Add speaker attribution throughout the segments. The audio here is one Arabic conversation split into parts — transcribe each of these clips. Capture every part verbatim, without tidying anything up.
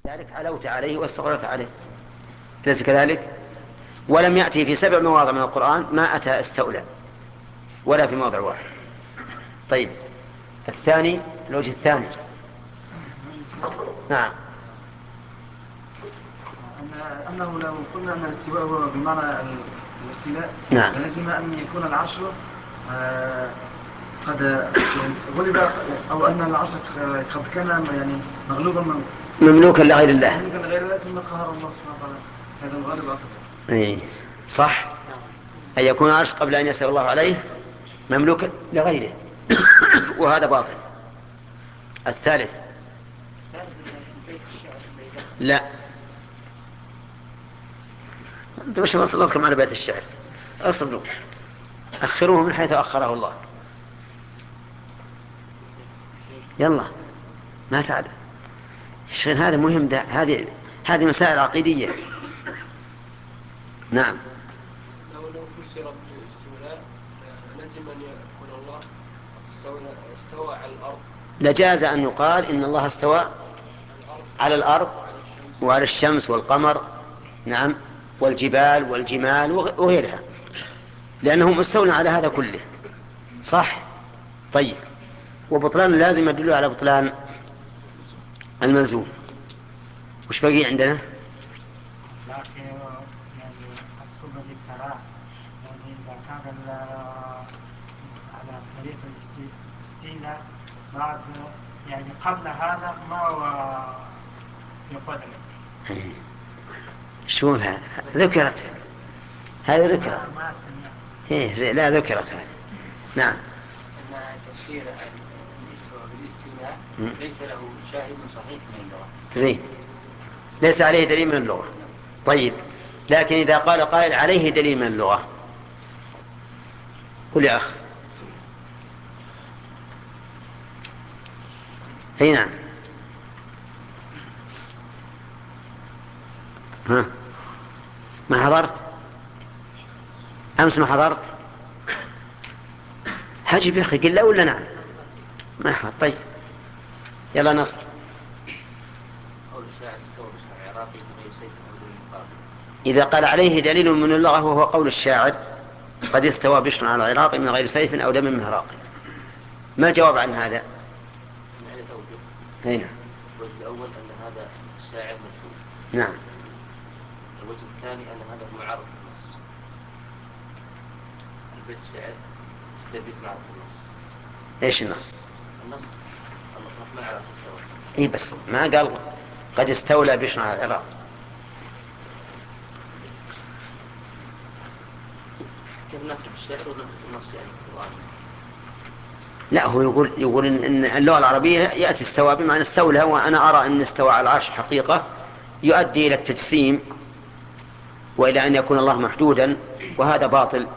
Speaker 1: ذلك علوت عليه واستقرت عليه، ليس كذلك؟ ولم يأتي في سبع مواضع من القرآن ما أتى استولى ولا في موضع واحد. طيب الثاني، الوجه الثاني. نعم.
Speaker 2: أنه لو قلنا أن الاستواء هو بمعنى الاستيلاء،
Speaker 1: نعم.
Speaker 2: فلازم أن يكون العرش قد غلب، أو أن العرش قد كان يعني مغلوبا من
Speaker 1: مملوكا لغير الله،
Speaker 2: مملوكا لغير الله، ثم قهر الله سبحانه وتعالى هذا الغالب أكثر.
Speaker 1: أي صح، أن يكون العرش قبل أن يسأل الله عليه مملوكا لغيره وهذا باطل. الثالث. لا، أنت مش نصلتكم على بيت الشعر، أصبروا، أخروه من حيث أخره الله. يلا ما تعلم الشيخ، هذا مهم، ده هذه هذه مسائل عقيدية. نعم.
Speaker 3: لو لو فسر بالاستولاء لازم أن يكون الله استوى على الأرض،
Speaker 1: لجاز أن يقال إن الله استوى على الأرض وعلى الشمس والقمر، نعم، والجبال والجمال وغيرها، لأنه مستولى على هذا كله، صح. طيب، وبطلان لازم يدل على بطلان الملزوم. وش بقي عندنا؟
Speaker 4: لكن يعني أكتب للتراء، يعني إذا كان على طريق الاستيلاء بعد، يعني قبل هذا ما هو يقدر.
Speaker 1: شو هذا؟ ذكرت هذا، ذكرت.
Speaker 4: ما ما
Speaker 1: إيه لا، ذكرت هذه. نعم.
Speaker 5: أن تفسير الاستواء بالاستيلاء ليس له شاهد صحيح من اللغة.
Speaker 1: زين، ليس عليه دليل من اللغة. طيب، لكن إذا قال قائل عليه دليل من اللغة، قل يا أخ. أي نعم. ها، ما حضرت أمس؟ ما حضرت؟ حجب يا أخي، قل لا ولا نعم؟ ما حضرت. طيب يلا نص.
Speaker 5: قول الشاعر استوى بشر العراقي من غير سيف أو دون مقابل.
Speaker 1: إذا قال عليه دليل من اللغة وهو قول الشاعر قد استوى بشر على العراق من غير سيف أو دم مهراق، ما الجواب عن هذا؟
Speaker 5: من عدة أوجه.
Speaker 1: هنا.
Speaker 5: الوجه الأول أن هذا الشاعر مجهول.
Speaker 1: نعم.
Speaker 5: الوجه الثاني أن هذا معارض بالنص. البيت الشعر يستبيت معرض النص.
Speaker 1: إيش النص؟
Speaker 5: النص الرحمن على استوى.
Speaker 1: إيه بس ما قال قد استولى بشر على العراق.
Speaker 5: كيف ناخذ الشعر وناخذ النص يعني في القرآن؟
Speaker 1: لا، هو يقول يقول إن اللغة العربية يأتي استوى بمعنى استولى، وأنا أرى أن استوى على العرش حقيقة يؤدي إلى التجسيم وإلى أن يكون الله محدودا، وهذا باطل.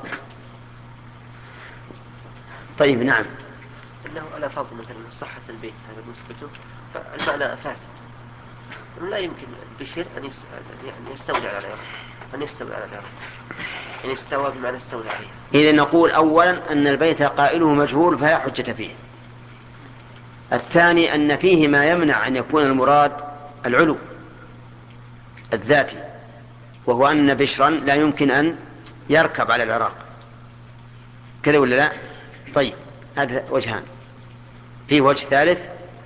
Speaker 1: طيب نعم.
Speaker 6: أنه على فرض مثلا صحة البيت هذا نسبته، فالمعنى فاسد. لا يمكن البشر أن يستولي على العراق، أن يستولي على العراق، أن يستوى بمعنى استولى عليه.
Speaker 1: إذا نقول أولا أن البيت قائله مجهول فلا حجة فيه. الثاني أن فيه ما يمنع أن يكون المراد العلو الذاتي، وهو أن بشرا لا يمكن أن يركب على العراق، كذا ولا لا؟ طيب، هذا وجهان. فيه وجه ثالث.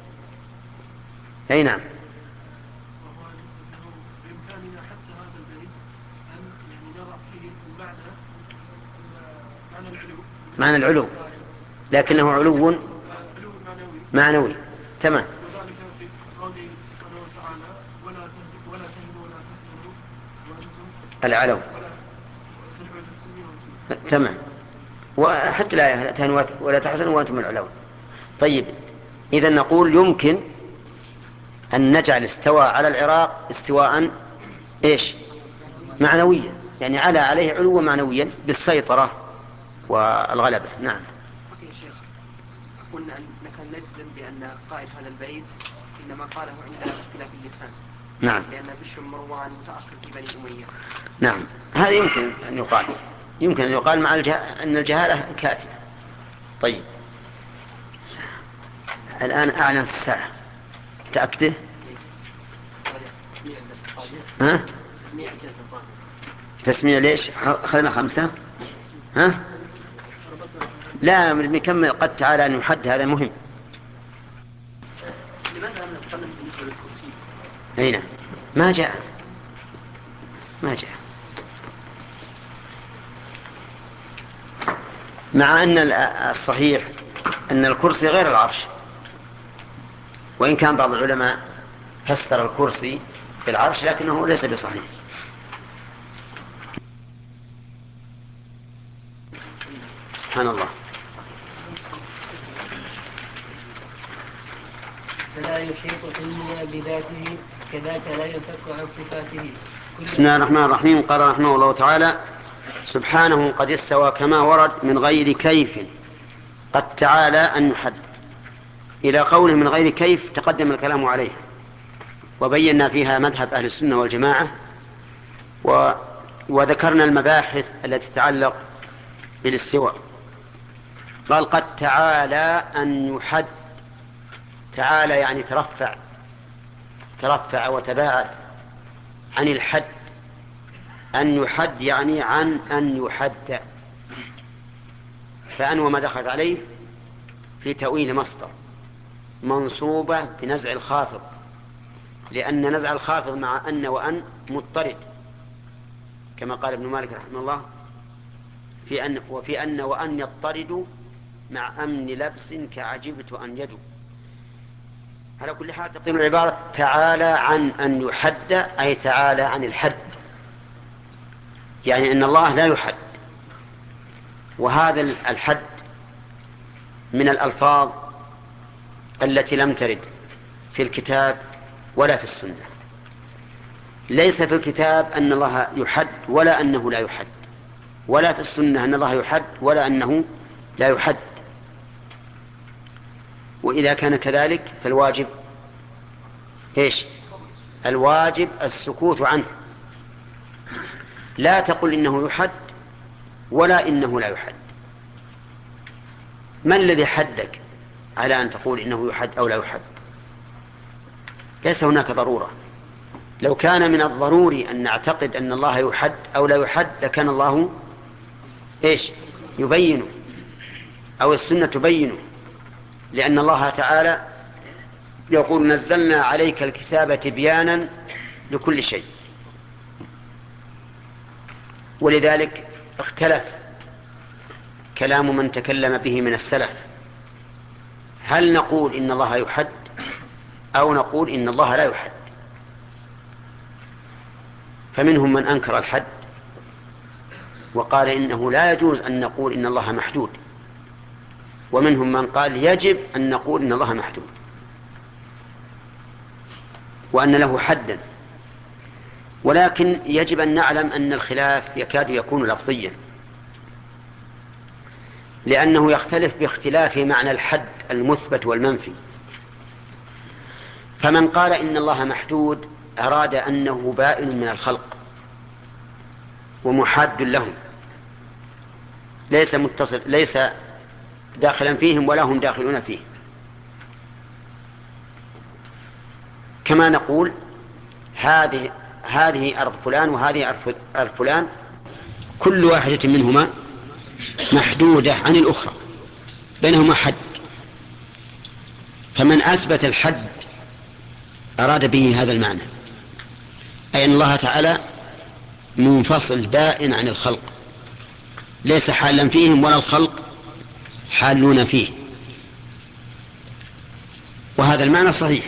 Speaker 1: أي نعم.
Speaker 3: وهو أنه بإمكاننا حتى هذا البيت أن يعني نضع فيه المعنى معنى العلو،
Speaker 1: معنى العلو، لكنه علو
Speaker 3: علو معنوي
Speaker 1: معنوي. تمام.
Speaker 3: وذلك في قوله سبحانه وتعالى ولا تهنوا ولا تهنوا ولا تحزنوا وأنتم
Speaker 1: العلو.
Speaker 3: ولا تدعوا إلى السلم وأنتم.
Speaker 1: تمام. وحتى لا تهنوا ولا تحزنوا وأنتم العلو. طيب، إذا نقول يمكن أن نجعل استوى على العراق استواء إيش؟ معنويا، يعني على عليه علوا معنويا بالسيطرة والغلبة. نعم.
Speaker 7: أخي يا شيخ، قلنا أنك نجزم بأن قائل هذا البيت إنما قاله عند اختلاف اللسان.
Speaker 1: نعم.
Speaker 7: لأن بشر مروان متأخر في بني أمية.
Speaker 1: نعم، هذا يمكن أن يقال، يمكن أن يقال مع الجه... أن الجهالة كافية. طيب، الآن أعلنت الساعة، تأكده. ها؟ تسميع ليش؟ أخذنا خمسة. ها؟ لا نكمل. قد تعالى أن يحد، هذا مهم.
Speaker 3: لماذا لم نتكلم بالنسبة للكرسي؟
Speaker 1: أين؟ ما جاء ما جاء مع أن الصحيح أن الكرسي غير العرش، وإن كان بعض العلماء فسر الكرسي بالعرش لكنه ليس بصحيح. سبحان الله.
Speaker 8: فلا يحيط علمنا بذاته كذاك لا ينفك عن صفاته.
Speaker 1: بسم الله الرحمن الرحيم. قال رحمه الله تعالى: سبحانه قد استوى كما ورد من غير كيف. قد تعالى أن يحد. إلى قوله من غير كيف تقدم الكلام عليه، وبينا فيها مذهب أهل السنة والجماعة، و... وذكرنا المباحث التي تتعلق بالاستواء. قال: قد تعالى أن يحد. تعالى يعني ترفع ترفع وتباعد عن الحد. أن يحد يعني عن أن يحد. فأن وما دخلت عليه في تأويل مصدر منصوبة بنزع الخافض، لأن نزع الخافض مع أن وأن مضطرد، كما قال ابن مالك رحمه الله في أن وفي أن وأن يضطرد مع أمن لبس كعجبت أن يدو. على كل حال تقول العبارة تعالى عن أن يحد، أي تعالى عن الحد، يعني أن الله لا يحد. وهذا الحد من الألفاظ التي لم ترد في الكتاب ولا في السنة. ليس في الكتاب أن الله يحد ولا أنه لا يحد، ولا في السنة أن الله يحد ولا أنه لا يحد. وإذا كان كذلك فالواجب إيش؟ الواجب السكوت عنه. لا تقل إنه يحد ولا إنه لا يحد. ما الذي حدك على أن تقول إنه يحد أو لا يحد؟ ليس هناك ضرورة. لو كان من الضروري أن نعتقد أن الله يحد أو لا يحد لكان الله إيش؟ يبينه، أو السنة تبينه، لأن الله تعالى يقول: نزلنا عليك الكتاب تبيانا لكل شيء. ولذلك اختلف كلام من تكلم به من السلف، هل نقول إن الله يحد أو نقول إن الله لا يحد؟ فمنهم من أنكر الحد وقال إنه لا يجوز أن نقول إن الله محدود، ومنهم من قال يجب أن نقول إن الله محدود وأن له حدا. ولكن يجب أن نعلم أن الخلاف يكاد يكون لفظيا، لأنه يختلف باختلاف معنى الحد المثبت والمنفي. فمن قال إن الله محدود أراد أنه بائن من الخلق ومحاد لهم، ليس متصل، ليس داخلا فيهم ولا هم داخلون فيه. كما نقول هذه هذه أرض فلان وهذه أرض فلان، كل واحدة منهما محدودة عن الأخرى، بينهما حد. فمن أثبت الحد أراد به هذا المعنى، أي أن الله تعالى منفصل بائن عن الخلق، ليس حالا فيهم ولا الخلق حالون فيه. وهذا المعنى صحيح.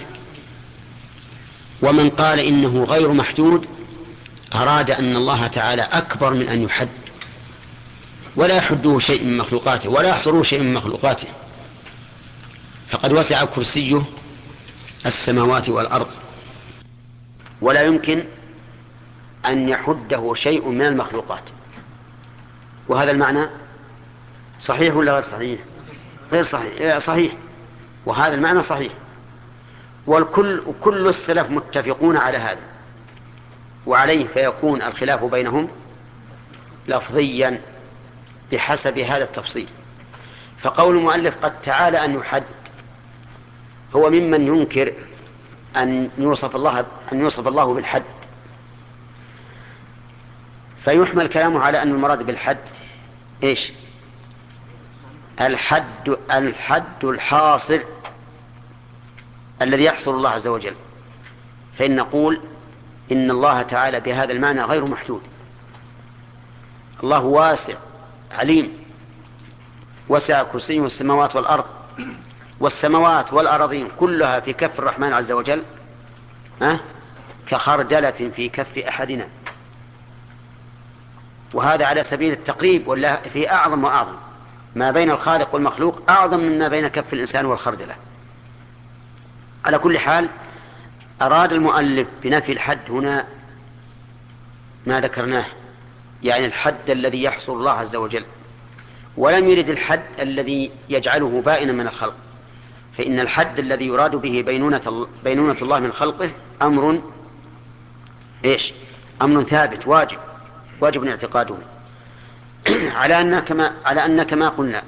Speaker 1: ومن قال إنه غير محدود أراد أن الله تعالى أكبر من أن يحد، ولا يحده شيء من مخلوقاته ولا يحصره شيء من مخلوقاته، فقد وسع كرسيه السماوات والأرض، ولا يمكن أن يحده شيء من المخلوقات. وهذا المعنى صحيح ولا غير صحيح؟ غير صحيح. صحيح. وهذا المعنى صحيح، والكل كل السلف متفقون على هذا وعليه، فيكون الخلاف بينهم لفظيا بحسب هذا التفصيل. فقول المؤلف قد تعالى أن يحد هو ممن ينكر أن يوصف الله أن يوصف الله بالحد، فيحمل كلامه على أن المراد بالحد إيش؟ الحد الحد الحاصل الذي يحصل الله عز وجل. فإن نقول إن الله تعالى بهذا المعنى غير محدود. الله واسع عليم، وسع كرسيه السماوات والأرض، والسماوات والأرضين كلها في كف الرحمن عز وجل أه؟ كخردلة في كف أحدنا. وهذا على سبيل التقريب، ولا في أعظم وأعظم ما بين الخالق والمخلوق أعظم مما بين كف الإنسان والخردلة. على كل حال أراد المؤلف بنفي الحد هنا ما ذكرناه، يعني الحد الذي يحصل الله عز وجل، ولم يرد الحد الذي يجعله بائنا من الخلق. فإن الحد الذي يراد به بينونة, بينونة الله من خلقه أمر إيش؟ أمر ثابت واجب واجب اعتقاده على أن كما على أن كما قلنا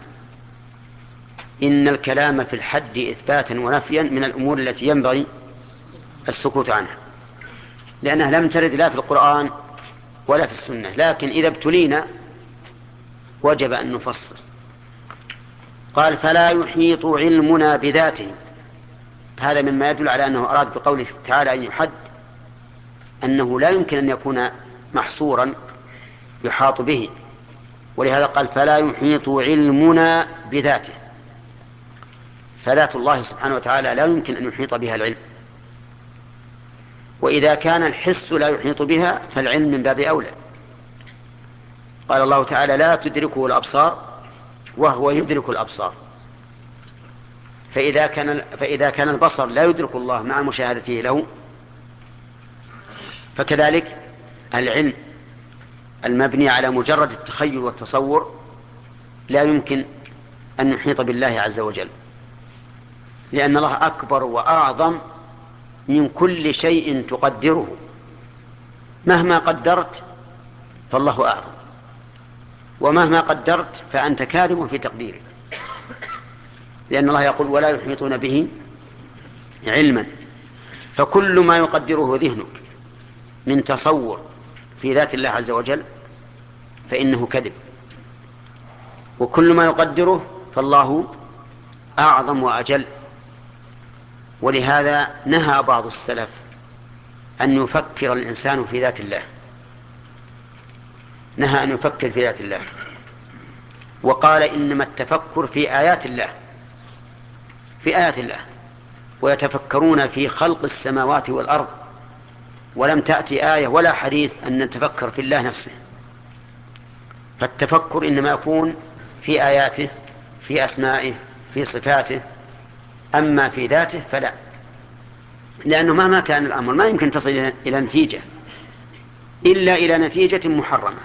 Speaker 1: إن الكلام في الحد إثباتا ونفيا من الأمور التي ينبغي السكوت عنها، لأنها لم ترد لا في القرآن ولا في السنة. لكن إذا ابتلينا وجب أن نفصل. قال فلا يحيط علمنا بذاته. هذا مما يدل على أنه أراد بقوله تعالى أن يحد أنه لا يمكن أن يكون محصورا يحاط به، ولهذا قال فلا يحيط علمنا بذاته. فذات الله سبحانه وتعالى لا يمكن أن يحيط بها العلم، وإذا كان الحس لا يحيط بها فالعلم من باب أولى. قال الله تعالى لا تدركه الأبصار وهو يدرك الأبصار. فإذا كان, فإذا كان البصر لا يدرك الله مع مشاهدته له، فكذلك العلم المبني على مجرد التخيل والتصور لا يمكن أن يحيط بالله عز وجل، لأن الله أكبر وأعظم من كل شيء تقدره. مهما قدرت فالله أعظم، ومهما قدرت فأنت كاذب في تقديرك، لأن الله يقول ولا يحيطون به علما. فكل ما يقدره ذهنك من تصور في ذات الله عز وجل فإنه كذب، وكل ما يقدره فالله أعظم وأجل. ولهذا نهى بعض السلف أن يفكر الإنسان في ذات الله، نهى أن يفكر في ذات الله، وقال إنما التفكر في آيات الله، في آيات الله، ويتفكرون في خلق السماوات والأرض، ولم تأتي آية ولا حديث أن نتفكر في الله نفسه. فالتفكر إنما يكون في آياته، في أسمائه، في صفاته، أما في ذاته فلا، لأنه مهما كان الأمر ما يمكن تصل إلى نتيجة إلا إلى نتيجة محرمة،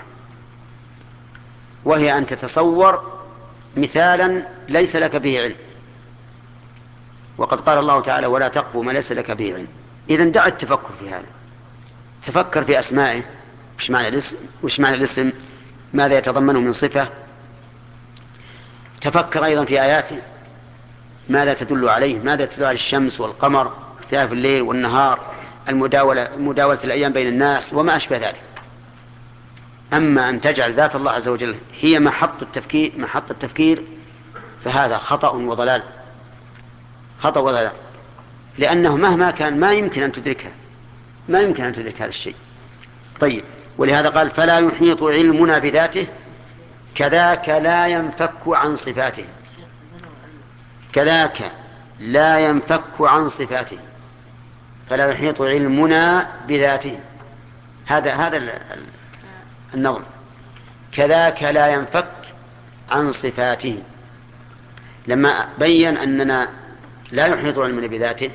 Speaker 1: وهي أن تتصور مثالا ليس لك به علم. وقد قال الله تعالى ولا تقف ما ليس لك به علم. إذن دع التفكر في هذا، تفكر في أسمائه، وش معنى الاسم, وش معنى الاسم ماذا يتضمنه من صفة. تفكر أيضا في آياته، ماذا تدل عليه، ماذا تدل على الشمس والقمر، اختلاف الليل والنهار، المداولة مداولة الأيام بين الناس وما أشبه ذلك. أما أن تجعل ذات الله عز وجل هي محط التفكير محط التفكير فهذا خطأ وضلال، خطأ وضلال، لأنه مهما كان ما يمكن أن تدركها، ما يمكن أن تدرك هذا الشيء. طيب، ولهذا قال فلا يحيط علمنا بذاته كذاك لا ينفك عن صفاته. كذاك لا ينفك عن صفاته، فلا يحيط علمنا بذاته. هذا هذا النظم، كذاك لا ينفك عن صفاته. لما بين أننا لا يحيط علمنا بذاته،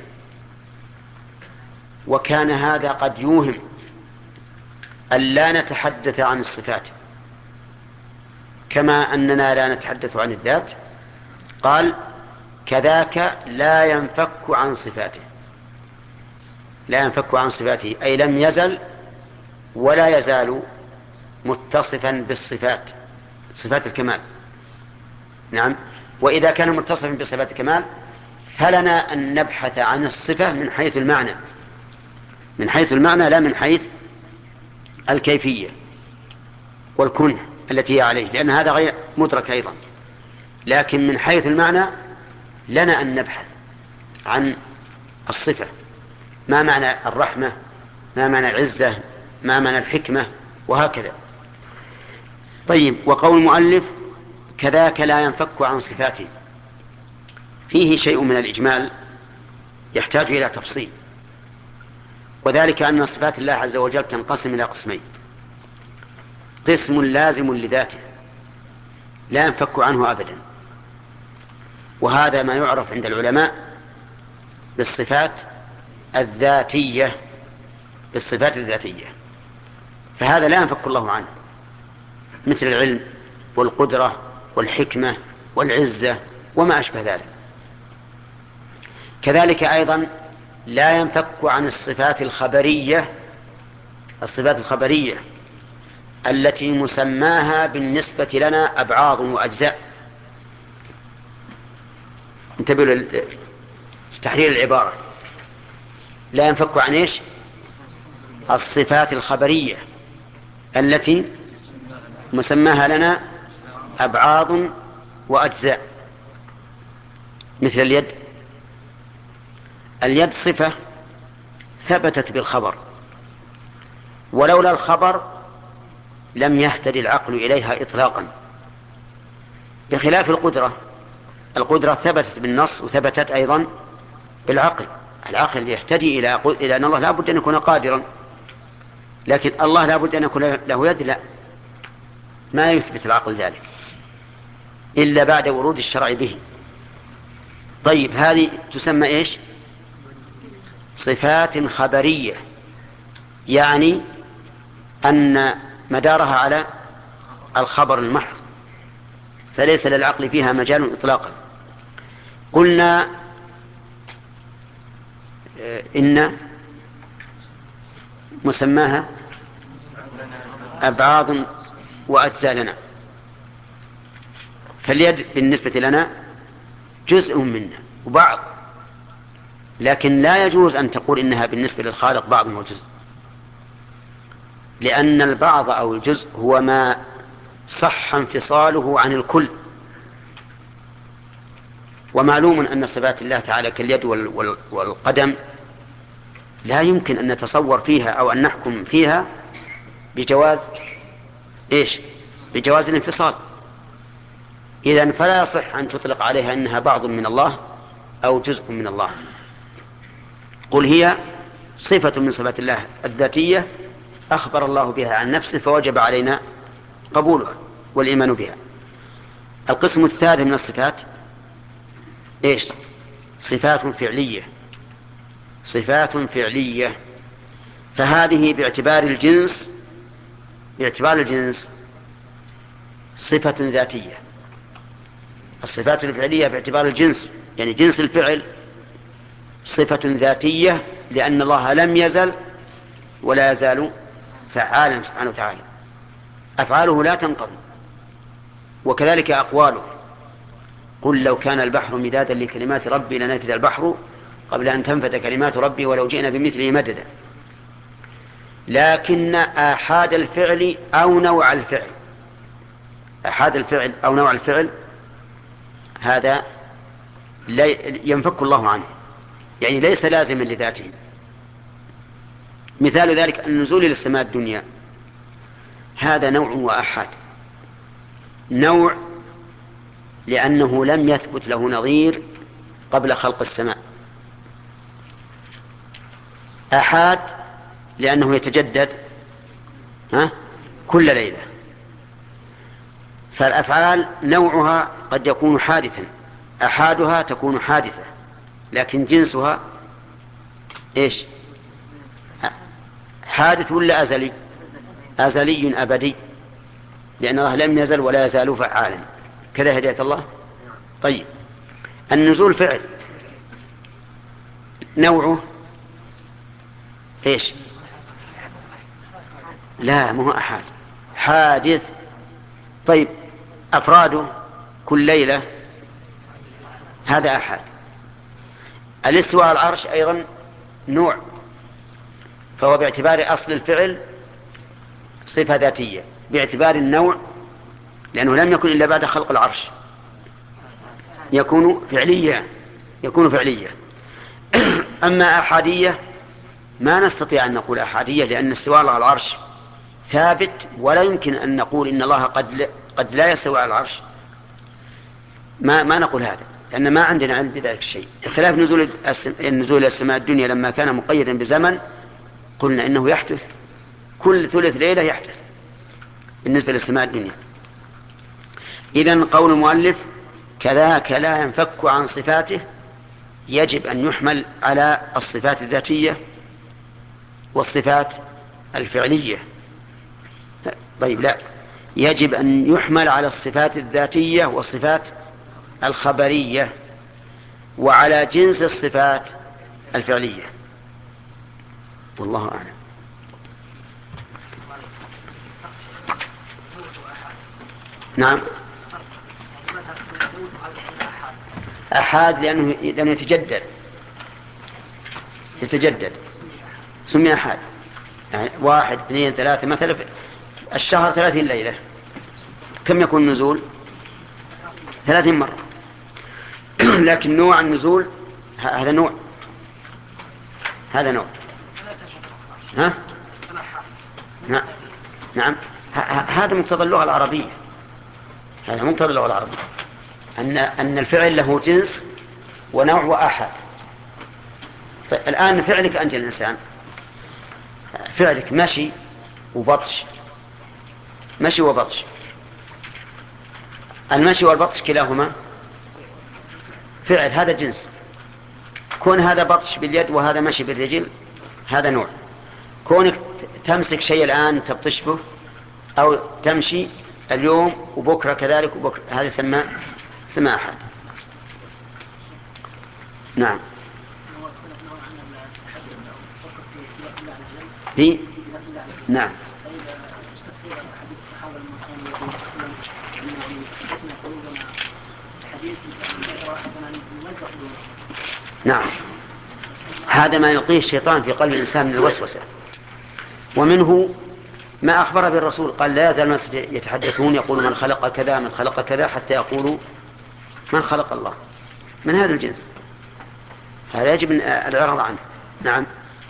Speaker 1: وكان هذا قد يوهم أن لا نتحدث عن الصفات كما أننا لا نتحدث عن الذات، قال كذاك لا ينفك عن صفاته. لا ينفك عن صفاته أي لم يزل ولا يزال متصفا بالصفات، صفات الكمال. نعم، وإذا كان متصفا بصفات الكمال فلنا أن نبحث عن الصفة من حيث المعنى، من حيث المعنى لا من حيث الكيفية. والكنه التي هي عليه، لأن هذا غير مدرك أيضا. لكن من حيث المعنى لنا أن نبحث عن الصفة، ما معنى الرحمة، ما معنى العزة، ما معنى الحكمة، وهكذا. طيب، وقول المؤلف كذاك لا ينفك عن صفاته، فيه شيء من الإجمال يحتاج إلى تفصيل، وذلك أن صفات الله عز وجل تنقسم إلى قسمين: قسم لازم لذاته لا ينفك عنه أبدا، وهذا ما يعرف عند العلماء بالصفات الذاتية، بالصفات الذاتية، فهذا لا ينفك الله عنه، مثل العلم والقدرة والحكمة والعزة وما أشبه ذلك. كذلك أيضا لا ينفك عن الصفات الخبرية، الصفات الخبرية التي مسماها بالنسبة لنا أبعاض وأجزاء. انتبهوا لتحرير العبارة، لا ينفك عن إيش؟ الصفات الخبرية التي مسماها لنا أبعاض وأجزاء، مثل اليد. اليد صفة ثبتت بالخبر، ولولا الخبر لم يهتدي العقل إليها إطلاقا، بخلاف القدرة. القدرة ثبتت بالنص وثبتت أيضا بالعقل، العقل يهتدي إلى إلى أن الله لا بد أن يكون قادرا، لكن الله لا بد أن يكون له يد، لا، ما يثبت العقل ذلك إلا بعد ورود الشرع به. طيب، هذه تسمى إيش؟ صفات خبرية، يعني أن مدارها على الخبر المحض، فليس للعقل فيها مجال إطلاقا. قلنا إن مسماها أبعاض وأجزاء لنا، فاليد بالنسبة لنا جزء منا وبعض، لكن لا يجوز أن تقول إنها بالنسبة للخالق بعض وجزء، لأن البعض أو الجزء هو ما صح انفصاله عن الكل. ومعلوم أن صفات الله تعالى كاليد والقدم لا يمكن أن نتصور فيها أو أن نحكم فيها بجواز إيش؟ بجواز الانفصال. إذن فلا يصح أن تطلق عليها أنها بعض من الله أو جزء من الله. قل هي صفة من صفات الله الذاتية أخبر الله بها عن نفسه، فوجب علينا قبولها والإيمان بها. القسم الثالث من الصفات إيش؟ صفات فعلية، صفات فعلية، فهذه باعتبار الجنس باعتبار الجنس صفة ذاتية. الصفات الفعلية باعتبار الجنس يعني جنس الفعل صفة ذاتية، لأن الله لم يزل ولا يزال فعالا سبحانه وتعالى، أفعاله لا تنقضي، وكذلك أقواله. قل لو كان البحر مدادا لكلمات ربي لنفذ البحر قبل أن تنفذ كلمات ربي ولو جئنا بمثله مددا. لكن آحاد الفعل أو نوع الفعل آحاد الفعل أو نوع الفعل هذا لا ينفك الله عنه، يعني ليس لازما لذاته. مثال ذلك النزول إلى السماء الدنيا، هذا نوع وآحاد. نوع لأنه لم يثبت له نظير قبل خلق السماء، آحاد لأنه يتجدد ها كل ليلة. فالأفعال نوعها قد يكون حادثا، أحادها تكون حادثة، لكن جنسها إيش؟ حادث ولا أزلي؟ أزلي أبدي، لأن الله لم يزل ولا يزال فعالا. كذا هداية الله. طيب، النزول فعل نوعه إيش؟ لا، مو أحد، حادث. طيب، أفراده كل ليلة هذا أحد. الاستواء على العرش أيضا نوع، فهو باعتبار أصل الفعل صفة ذاتية باعتبار النوع، لأنه لم يكن إلا بعد خلق العرش، يكون فعليا يكون فعليا أما أحادية ما نستطيع أن نقول أحادية، لأن استواء الله على العرش ثابت، ولا يمكن أن نقول إن الله قد لا, قد لا يستوي على العرش. ما ما نقول هذا، لأن ما عندنا علم بذلك الشيء. خلاف نزول النزول إلى السماء الدنيا لما كان مقيدا بزمن، قلنا إنه يحدث كل ثلث ليلة يحدث بالنسبة للسماء الدنيا. إذن قول المؤلف كذاك لا ينفك عن صفاته يجب أن يحمل على الصفات الذاتية والصفات الفعلية. طيب لا، يجب أن يحمل على الصفات الذاتية والصفات الخبرية وعلى جنس الصفات الفعلية، والله أعلم. نعم، أحاد لأنه لأنه يتجدد يتجدد سمي أحاد. يعني واحد اثنين ثلاثة، مثلا الشهر ثلاثين ليلة كم يكون النزول؟ ثلاثين مرة. لكن نوع النزول هذا نوع هذا نوع ها؟ نعم نعم هذا مقتضى اللغة العربية، هذا مقتضى اللغة العربية أن أن الفعل له جنس ونوع وآحاد. طيب الآن فعلك أنت الإنسان، فعلك مشي وبطش، مشي وبطش، المشي والبطش كلاهما فعل، هذا جنس. كون هذا بطش باليد وهذا مشي بالرجل هذا نوع. كونك تمسك شيء الآن تبطش به أو تمشي اليوم وبكرة كذلك وبكرة، هذا سمى سمى أحد. نعم. في نعم نعم هذا ما يلقيه الشيطان في قلب الإنسان من الوسوسة. ومنه ما أخبر به الرسول، قال لا يزال الناس يتحدثون يقول من خلق كذا من خلق كذا حتى يقولوا من خلق الله، من هذا الجنس. هذا يجب الإعراض عنه. نعم.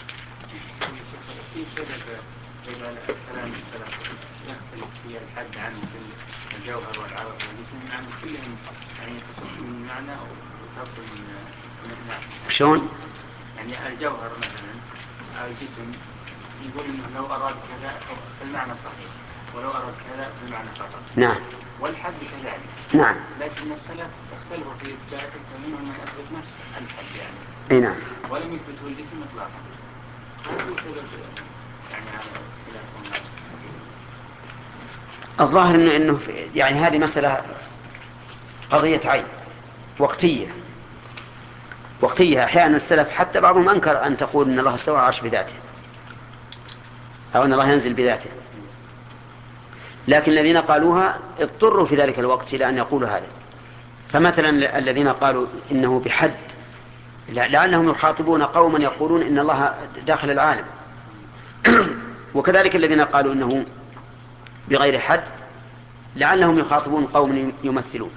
Speaker 5: في فرق بين كلام السلف يختلف في الحد عن الجوهر والعرض والجسم، يعني كلهم يعني تصف من معنى وتبطل من معنى.
Speaker 1: شلون؟
Speaker 5: يعني الجوهر مثلا أو الجسم يقول إنه لو أراد كذا فالمعنى صحيح، ولو أراد كذا فالمعنى خطأ.
Speaker 1: نعم.
Speaker 5: والحد كذلك.
Speaker 1: نعم.
Speaker 5: لكن السلف اختلفوا في إثباته، فمنهم من أثبت نفس الحد يعني.
Speaker 1: أي نعم.
Speaker 5: ولم يثبته الجسم إطلاقا. هذا سبب يعني خلافهم.
Speaker 1: الظاهر إنه إنه يعني هذه مسألة قضية عين وقتية وقتية. أحيانا السلف حتى بعضهم أنكر أن تقول إن الله استوى على العرش بذاته أو أن الله ينزل بذاته، لكن الذين قالوها اضطروا في ذلك الوقت إلى أن يقولوا هذا. فمثلا الذين قالوا إنه بحد لعلهم يخاطبون قوما يقولون إن الله داخل العالم، وكذلك الذين قالوا إنه بغير حد لعلهم يخاطبون قوم يمثلون.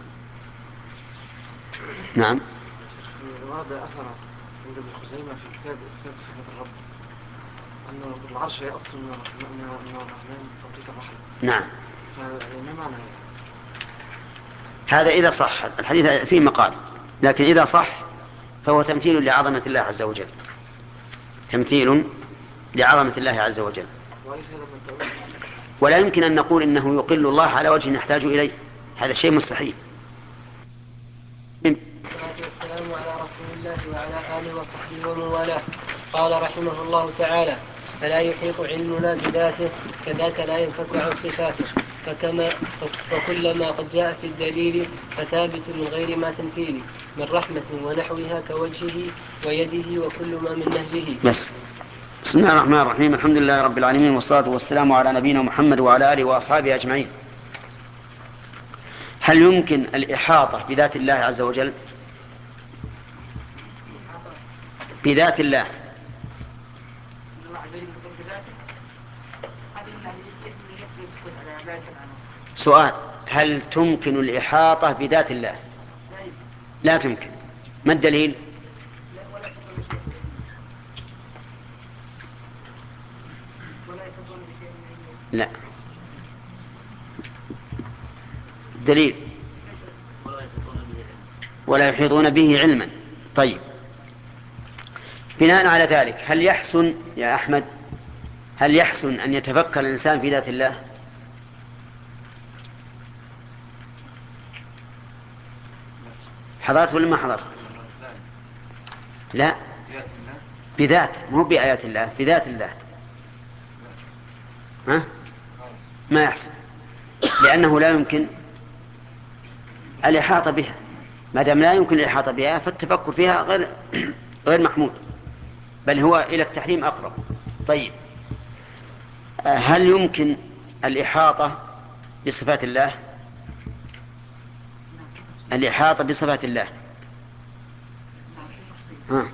Speaker 1: نعم.
Speaker 2: ورد أثر عند ابن خزيمة في كتاب إثبات صفة الرب أنه العرش يأخذ من الرحمن توقيت الرحمة.
Speaker 1: نعم.
Speaker 2: فما معنى هذا؟
Speaker 1: هذا إذا صح الحديث فيه مقال، لكن إذا صح فهو تمثيل لعظمة الله عز وجل، تمثيل لعظمة الله عز وجل، ولا يمكن أن نقول إنه يقل الله على وجه نحتاج إليه، هذا شيء مستحيل.
Speaker 8: والصلاة والسلام على رسول الله وعلى آله وصحبه ومن والاه. قال رحمه الله تعالى: فلا يحيط علمنا بذاته كذاك لا ينفك عن صفاته، فكما فكلما قد جاء في الدليل فثابت من غير ما تمثيل، من رحمة ونحوها كوجهه ويده وكل ما من نهجه.
Speaker 1: بس. بسم الله الرحمن الرحيم، الحمد لله رب العالمين، والصلاة والسلام على نبينا محمد وعلى آله وأصحابه أجمعين. هل يمكن الإحاطة بذات الله عز وجل؟ بذات الله سؤال: هل تمكن الإحاطة بذات الله؟ لا تمكن. ما الدليل؟ لا. دليل: ولا يحيطون به علما. طيب، بناء على ذلك هل يحسن يا أحمد هل يحسن أن يتفكر الإنسان في ذات الله؟ حضرت ولا ما حضرت؟ لا، بذات، مو بآيات الله، بذات الله. ها؟ ما يحسن، لأنه لا يمكن الإحاطة بها. ما دام لا يمكن الإحاطة بها فالتفكر فيها غير غير محمود، بل هو إلى التحريم أقرب. طيب، هل يمكن الإحاطة بصفات الله؟ الإحاطة بصفات الله. ها.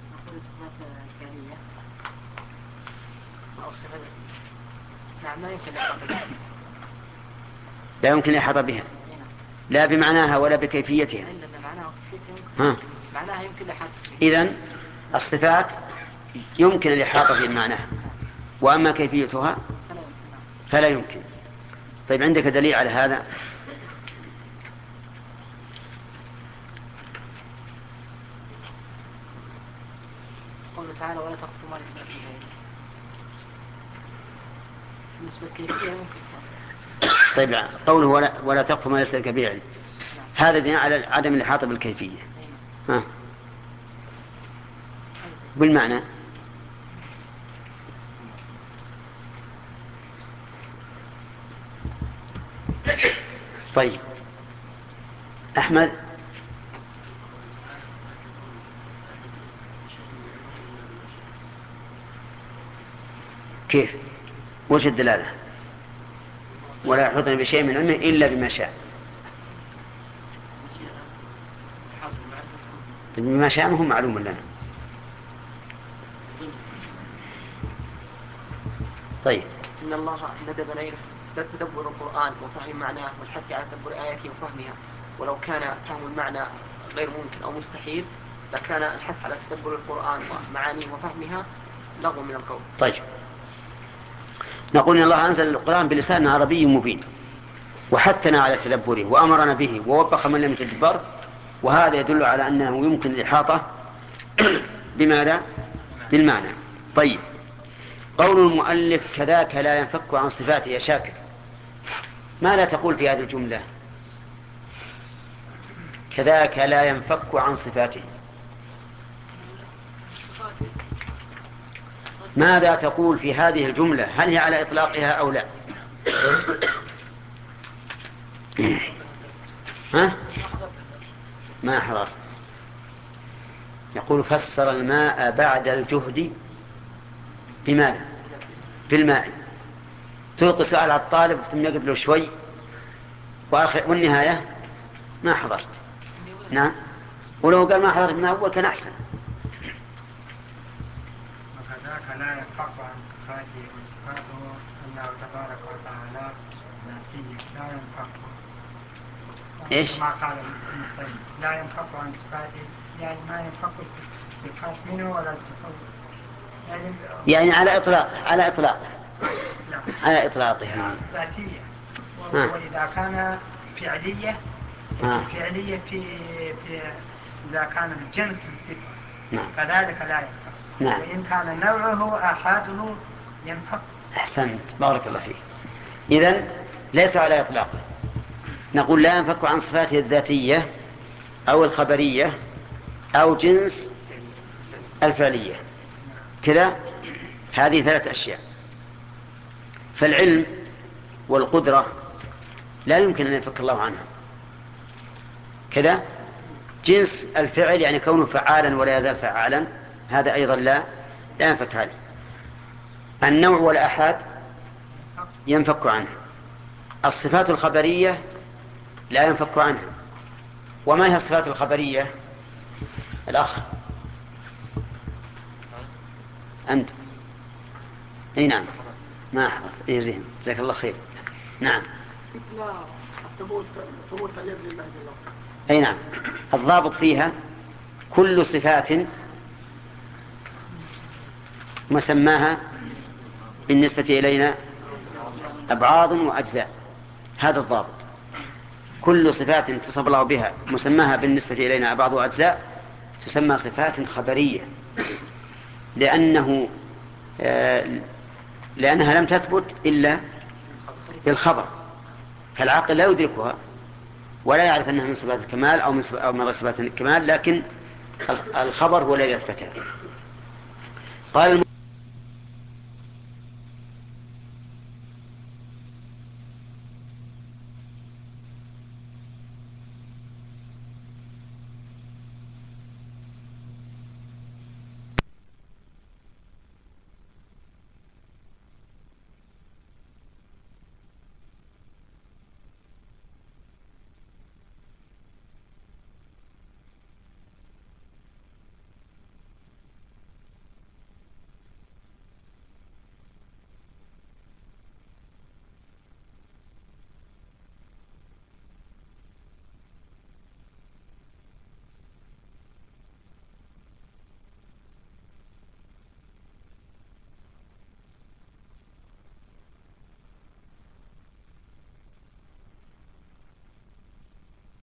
Speaker 1: لا يمكن الإحاطة بها، لا بمعناها ولا بكيفيتها. ها. إذن الصفات يمكن الإحاطة بمعناها، وأما كيفيتها فلا يمكن. طيب، عندك دليل على هذا؟
Speaker 7: قوله تعالى: ولا تقف ما ليس لك به علم. بالنسبة للكيفية يمكن.
Speaker 1: طيب، قوله ولا, ولا تقف ما ليس لك به علم، هذا دليل على عدم الإحاطة بالكيفية. ها. بالمعنى. طيب، أحمد. كيف؟ وش الدلالة؟ ولا يحيطون بشيء من علمه إلا بما شاء. بما شاء هو معلوم لنا. طيب،
Speaker 7: إن الله ندب إلينا تدبر القرآن وفهم معناه والحث على تدبر آياته وفهمها، ولو كان فهم المعنى غير ممكن أو مستحيل لكان الحث على تدبر القرآن ومعانيه وفهمها لغو من القول.
Speaker 1: طيب، نقول إن الله أنزل القرآن بلسان عربي مبين، وحثنا على تدبره وأمرنا به ووبخ من لم يتدبر، وهذا يدل على أنه يمكن الإحاطة بماذا؟ بالمعنى. طيب، قول المؤلف كذاك لا ينفك عن صفاته يا شاكر، ماذا تقول في هذه الجملة؟ كذاك لا ينفك عن صفاته، ماذا تقول في هذه الجملة؟ هل هي على إطلاقها أو لا؟ ها؟ ما حضرت. يقول: فسر الماء بعد الجهد بماذا؟ بالماء. تلقي سؤال على الطالب ثم يقعد له شوي وآخر والنهاية ما حضرت. نعم، ولو قال ما حضرت من أول كان أحسن.
Speaker 4: وكذاك لا ينفك عن صفاته، وصفاته أنه تبارك وتعالى ذاتية لا ينفك.
Speaker 1: إيش؟
Speaker 4: ما قال المصنف لا ينفك عن صفاته، يعني ما ينفك صفات منه ولا صفات، يعني,
Speaker 1: يعني على إطلاق على إطلاق
Speaker 4: لا.
Speaker 1: على إطلاقه
Speaker 4: ذاتية.
Speaker 1: ها.
Speaker 4: وإذا كان فعلية
Speaker 1: ها.
Speaker 4: فعلية في في إذا كان الجنس الصفة
Speaker 1: نعم.
Speaker 4: كذلك لا ينفك.
Speaker 1: نعم.
Speaker 4: وإن كان نوعه آحاده ينفك.
Speaker 1: أحسنت، بارك الله فيك. إذن ليس على إطلاقه. نقول لا ينفك عن صفاته الذاتية أو الخبرية أو جنس الفعلية كذا. هذه ثلاث أشياء. فالعلم والقدرة لا يمكن أن ينفك الله عنها كذا. جنس الفعل يعني كونه فعالا ولا يزال فعالا، هذا أيضا لا لا ينفك عنه. النوع والآحاد ينفك عنه. الصفات الخبرية لا ينفك عنها. وما هي الصفات الخبرية؟ الأخ أنت. أي نعم. ما أحفظ. إيه زين، جزاك الله خير. نعم.
Speaker 3: مثل الثبوت ثبوت اليد لله جل وعلا.
Speaker 1: أي نعم. الضابط فيها كل صفات مسماها بالنسبة إلينا أبعاض وأجزاء، هذا الضابط. كل صفات اتصف الله بها مسماها بالنسبة إلينا أبعاض وأجزاء تسمى صفات خبرية، لأنه لأنها لم تثبت إلا بالخبر، فالعاقل لا يدركها ولا يعرف أنها من صفات الكمال أو من أو من صفات الكمال، لكن الخبر هو الذي أثبتها. قال